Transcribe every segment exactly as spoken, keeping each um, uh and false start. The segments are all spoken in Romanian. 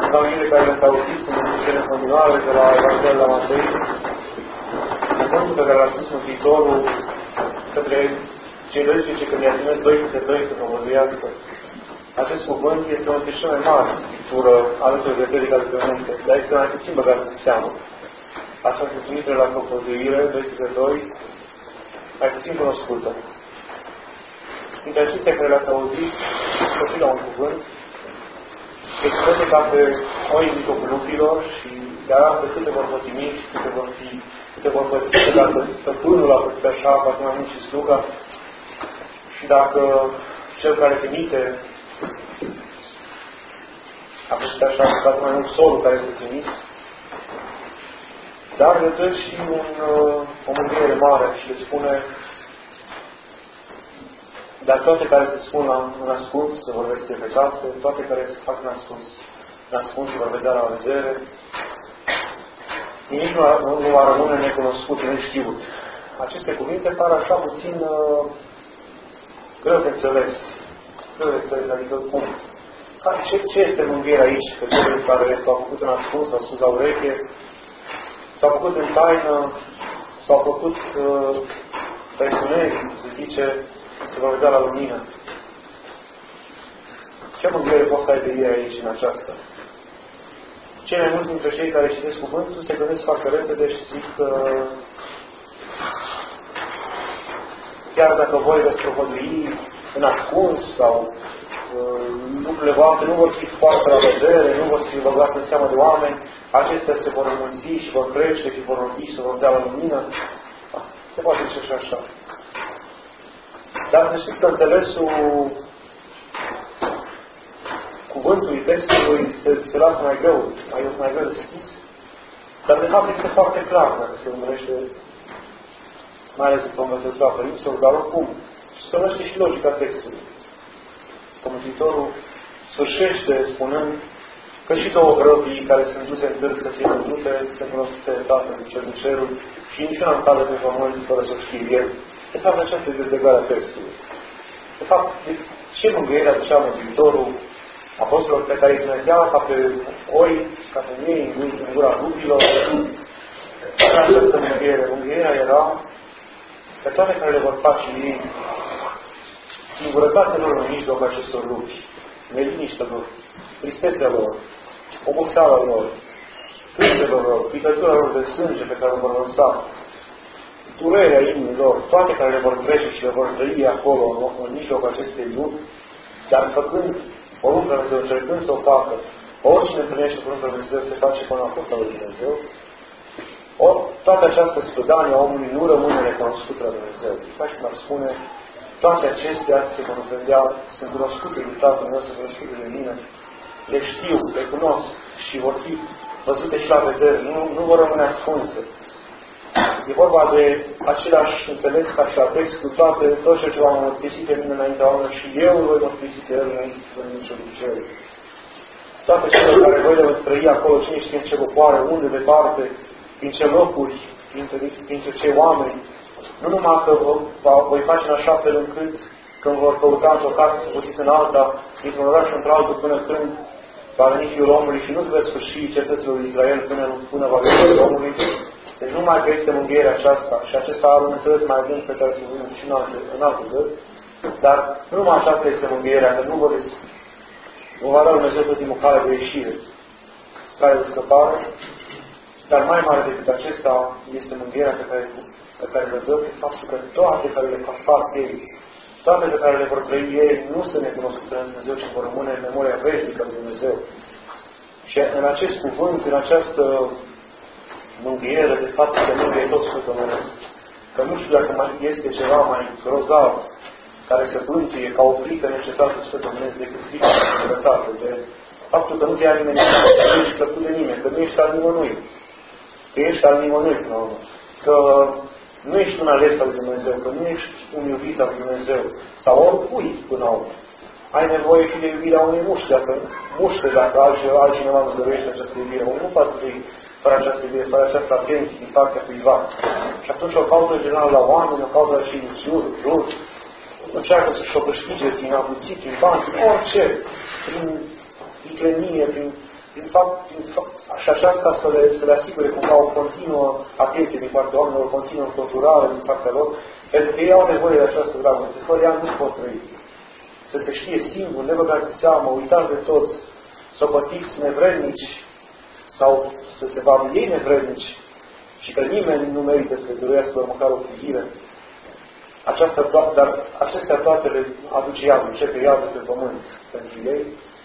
Evanghelie care le-ați auzit sunt în continuare de la Evanghelia la Matei. Cuvântul pe care l-a spus Mântuitorul către cei doisprezece când i-a trimis doi câte doi să propovăduiască. Acest cuvânt este unul dintre cele mai mari scriptură alături de predica de Dumnezeu, dar este mai puțin băgat în seamă. Această trimitere la propovăduire, doi câte doi, mai puțin cunoscută. Dintre acestea care le-ați auzit, și la un cuvânt, se spune ca pe oi din mijlocul lupilor și le arată câte vor pătimi și câte vor fi, câte vor pătimi, dacă stăpânul a pățit așa, poate mai mult și sluga, și dacă cel care trimite a pățit așa, poate mai mult solul care este trimis, dar le dă și un, o mângâiere mare și le spune: dar toate care se spun la, în ascuns se vor vesti pe casă, toate care se fac în ascuns, în ascuns se vor vedea la vedere. Nimic nu, nu, nu va rămâne necunoscut, neștiut. Aceste cuvinte par așa puțin uh, greu de înțeles. Greu de înțeles, adică cum? Ce, ce este mângâierea aici? Că cele care s-au făcut în ascuns, s-au spus la ureche, s-au făcut în taină, s-au făcut uh, pe întuneric, se zice, se va vedea la lumină. Ce mângâiere poți să ai de ei aici, în aceasta? Cei mai mulți dintre cei care citesc cuvântul se gândesc foarte repede și zic că chiar dacă voi veți propovădui în ascuns sau uh, lucrurile voastre nu vor fi foarte la vedere, nu vor fi băgate în seamă de oameni, acestea se vor înmulți și vor crește și vor vorbi și se vor dea la lumină. Se poate zice și așa. Dar să știți că înțelesul cuvântului, textului se, se lasă mai greu, mai, mai greu de spus. Dar de fapt este foarte clar dacă se urmărește, mai ales după învățătura părinților, dar oricum se urmărește și logica textului. Mântuitorul sfârșește spunând că și două grăbii care sunt duse în târg să fie vândute, sunt cunoscute de Tatăl cel din cerul și niciuna nu cadă pe pământ fără să o știe El. De fapt, aceasta este dezlegarea textului. De fapt, de ce mângâiere aducea Mântuitorul apostolilor pe care îi trimitea ca pe oi, ca pe ei, în gura rubilor? Era această mângâiere. Mângâierea era pe toate care le vor face ei, singurătatea lor în mijlocul acestor lupi, neliniștea lor, tristețea lor, oboseala lor, sângelor lor, picătura lor de sânge pe care o vor lăsa, durerea inimilor, toate care le vor trece și le vor trăi acolo, în, în mijlocul acestei lupi, dar făcând porunca lui Dumnezeu, încercând să o facă, oricine împlinește porunca lui Dumnezeu se face până la postul lui Dumnezeu, ori toată această strădanie a omului nu rămâne recunoscută la Dumnezeu. Așa cum ar spune, toate acestea se vor vedea, sunt cunoscute de Tatăl meu, sunt cunoscute de mine, le știu, le cunosc și vor fi văzute și la vedere, nu, nu vor rămâne ascunse. E vorba de același înțeles ca și la text cu toate, tot ce v-am mărturisit pe mine înaintea oamenilor și eu îl voi mărturisi pe el înainte de nicio cer. Toate cele care voi le veți trăi acolo, cine știe în ce popoare, unde, departe, prin ce locuri, printre, printre ce oameni, nu numai că vă voi face în așa fel încât când vor căuta într-o casă să puteți în alta, dintr-un oraș într-altul până când va veni Fiul omului și nu se veți sfârși cetățile lui Israel până, până va veni Fiul omului. Deci nu numai că este mângâierea aceasta și acesta are un înțeles mai adânc pe care să vedem și în alte, în alte dăți, dar nu numai aceasta este mângâierea, că nu vă des... nu va da Dumnezeu tot timpul cale de ieșire, cale de scăpare, dar mai mare decât acesta este mângâierea pe care, pe care le dă, este faptul că toate care le fac ei, toate pe care le vor trăi ei, nu sunt necunoscute în Dumnezeu, ci vor rămâne în memoria veșnică lui Dumnezeu. Și în acest cuvânt, în această mângâiere, de fapt, se mângâie tot Sfântul Dumnezeu. Că nu știu dacă mai este ceva mai grozav care se bântuie ca o frică necesară Sfântul Dumnezeu decât frica de singurătate, de faptul că nu ți-a nimeni, că nu ești plăcut de nimeni, că nu ești al nimănui, că ești al nimănui până la urmă, că nu ești un ales al lui Dumnezeu, că nu ești un iubit al lui Dumnezeu, sau oricui până la urmă. Ai nevoie și de iubirea unei muște, dacă muște, dacă altcineva nu zărește această iubire. Omul nu poate fi fără această iubire, fără această atenție din partea cuiva. Și atunci o caută general la oameni, o caută la cei în jur, jur, încearcă să-și o câștige prin avuții, prin bani, prin orice, prin viclenie, prin din fapt, din fapt și aceasta să le, să le asigure cumva o continuă atenție din partea oamenilor, o continuă înconjurare din partea lor, pentru că ei au nevoie de această dragoste. Fără ea nu pot trăi. Să se știe singur, nebăgați de seamă, uitați de toți, socătiți nevrednici sau să se vadă ei nevrednici și că nimeni nu merită să le dăruiască măcar o privire. Aceasta toate, dar acestea toate le aduce iadul, începe iadul pe pământ pentru ei.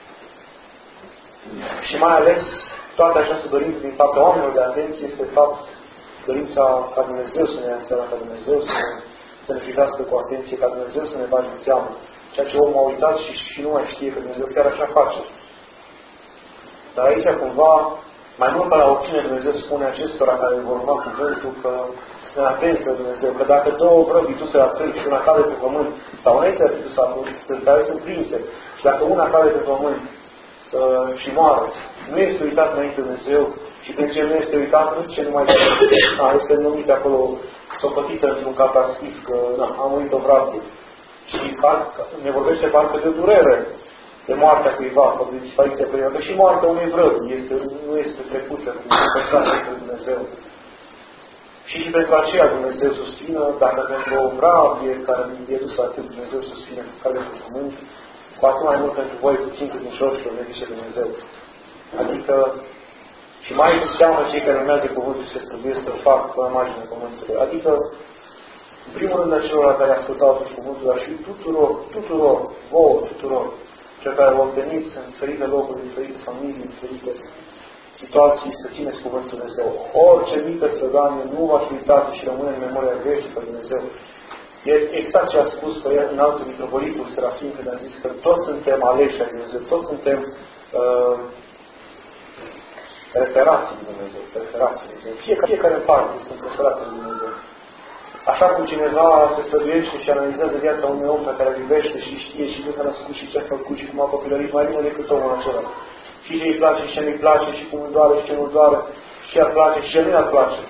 Și mai ales toată această dorință din partea oamenilor de atenție este de fapt dorința ca Dumnezeu să ne ia în seama, ca Dumnezeu să ne, să ne privească cu atenție, ca Dumnezeu să ne bage în seamă. Ceea ce omul a uitat și, și nu mai știe că Dumnezeu chiar așa face. Dar aici cumva, mai mult ca la oricine Dumnezeu spune acestora care vor urma cuvântul că sunt atenți la Dumnezeu, că dacă două vrăbi duse la târg și una cade pe pământ, sau înainte de dus la târg, care sunt prinse, și dacă una cade pe pământ uh, și moară, nu este uitat înainte de Dumnezeu, și prin ce nu este uitat, nu zice numai că a, este numit acolo, socotită într-un catastif, că na, am murit o vrabie. Și parcă, ne vorbește parcă de durere, de moartea cuiva sau de dispariția cuiva, că și moartea unui vrăbi este, nu este trecută cu persoane de Dumnezeu. Și și pentru aceea Dumnezeu susțină, dacă pentru o vrabie care e dusă atât, Dumnezeu susține care pe pământ, cu atât mai mult pentru voi puțin credincioșilor, ne zice Dumnezeu. Adică, și mai cu seamă cei care urmează cuvântul și se străduiesc să-l fac pe marginea pământului. Adică, în primul rând, acelora care ascultau atunci cuvântul, dar și tuturor, tuturor, vouă, tuturor, cei care vă veniți în diferite locuri, în diferite familii, în diferite situații, să țineți cuvântul Dumnezeu. Orice mică strădanie nu va fi uitată și rămâne în memoria veșnică Dumnezeu. E exact ce a spus pe el în altul mitropolitul Serafim, când a zis că toți suntem aleși ai Dumnezeu, toți suntem uh, referații de Dumnezeu, referații de Dumnezeu. Fiecare, fiecare în parte sunt referații de Dumnezeu. Așa cum cineva se străduiește și analizează viața unui om pe care îl iubește și știe și cum s-a născut și ce a făcut și cum a copilărit mai bine decât omul acela. Și ce îi place și ce nu-i place și cum îi doare și ce nu-i doare și ce ar place și ce nu-i ar place.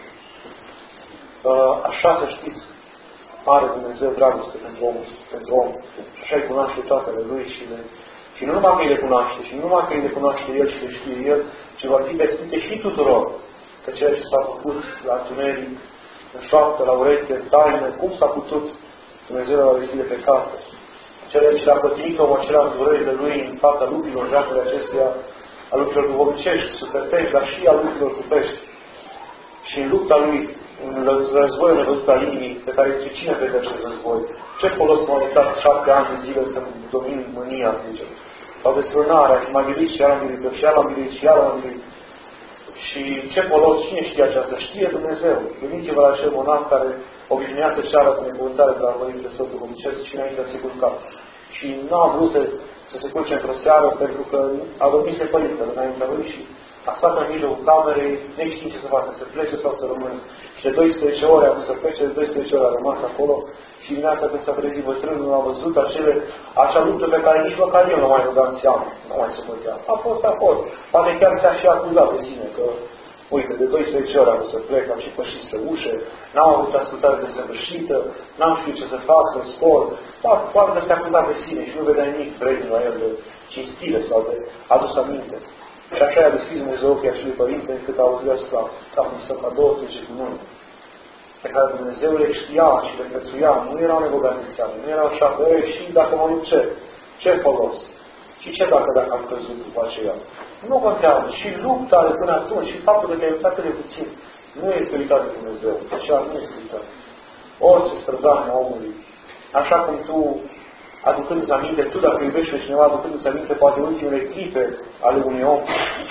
Așa să știți, are Dumnezeu dragoste pentru om, pentru om. Așa îi cunoaște toate ale lui și le... Și nu numai că îi le cunoaște, și nu numai că îi le cunoaște el și le știe el, ci vor fi vestite și tuturor. Că ceea ce s-a făcut la tuneric, în șoaptă, la ureche, în taină, cum s-a putut Dumnezeu la vestit de pe casă. Cele ce l-a pătimit omul acela în durerile lui, în fața lupilor, jacele acestea, a lupilor duhovnicești, sufletești, dar și a lupilor trupești. Și în lupta lui, în războiul nevăzut al inimii, pe care zice, cine vede acest război? Ce folos m-au uitat șapte ani de zile să-mi domin mânia, zice. Sau desfrânarea, și m-a milit și iar am milit, și iar am milit, și iar am milit. Și ce folos, cine știe aceasta? Știe Dumnezeu. Gândiți-vă la acel monah care obișnuia să ceară binecuvântare de la părintele său duhovnicesc și înainte să se culca. Și nu a vrut să, să se culce într-o seară pentru că a dormise părintele înaintea lui și a stat în mijlocul camerei, neștiind ce să facă, să plece sau să rămână. Și de doisprezece ore a vrut să plece, de doisprezece ore a rămas acolo și din asta când s-a trezit bătrânul, a văzut acele, acea luptă pe care nici măcar el nu mai băga în seamă, nu mai se putea. A fost, a fost. Poate chiar s-a și acuzat de sine că, uite, de doisprezece ore am vrut să plec, am și pășit spre ușe, n-am avut ascultare de săvârșită, n-am știut ce să fac, să scol. Poate că se acuza de sine și nu vedea nimic vrednic la el de cinstire sau de adus aminte. Și așa i-a deschis Dumnezeu ochii acelui părinte încât a auzit asupra capului său ca douăzeci de minuni pe care Dumnezeu le știa și le prețuia, nu erau nebogate în seamă, nu erau așa, bă, și dacă mă lupt ce? Ce folos? Și ce dacă dacă am căzut după aceea? Nu contează. Și lupta de până atunci și faptul că te-ai luptat de puțin nu este uitat de Dumnezeu. Aceea nu este uitat. Orice strădanie a omului, așa cum tu, aducându-ți aminte, tu dacă iubești pe cineva, aducându-ți aminte poate ultimele clipe ale unui om,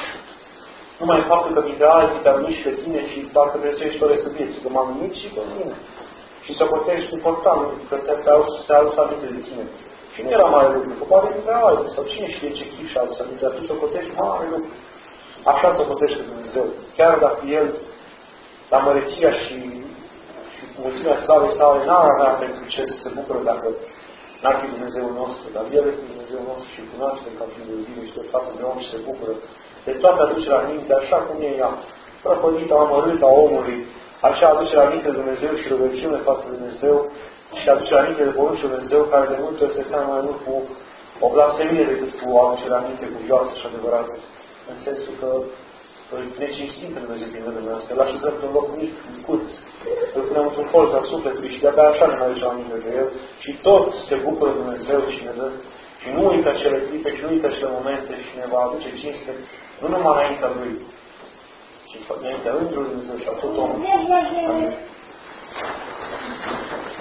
numai faptul că dintre alții te arunci pe tine și parcă prețuiești o restă vieții, că m-am numit și pe mine. Și să potești important, că te-a adus aminte de tine. Și nu era mare lucru, că poate dintre alții, sau cine știe ce chip și adus aminte, atunci să potești mare lucru. Așa să potește Dumnezeu. Chiar dacă El, la măreția și, și mulțimea slavei sale, n-ar avea pentru ce să se bucură dacă n-ar fi Dumnezeul nostru, dar El este Dumnezeul nostru și cunoaște ca fiul de iubire și de față de om și se bucură de toată aducerea minte, așa cum e ea, prăpădită, amărâtă a omului, așa aducerea minte de Dumnezeu și rugăciune față de Dumnezeu și aducerea minte de poruncii Dumnezeu, care de multe ori se seamănă mai mult cu o blasfemie decât cu aducerea minte cuvioasă și adevărată. în sensul că ne cinstim pe Dumnezeu prin rândul noastră, îl așezăm pe un loc mic, micuț, îl punem într-un colț al sufletului și de-abia așa ne mai ducem aminte de El și toți se bucură Dumnezeu și ne dă și nu uită acele clipe și nu uită acele momente și ne va aduce cinste, nu numai înaintea Lui, ci înaintea Îngerului Dumnezeu și a tot omul. Amin.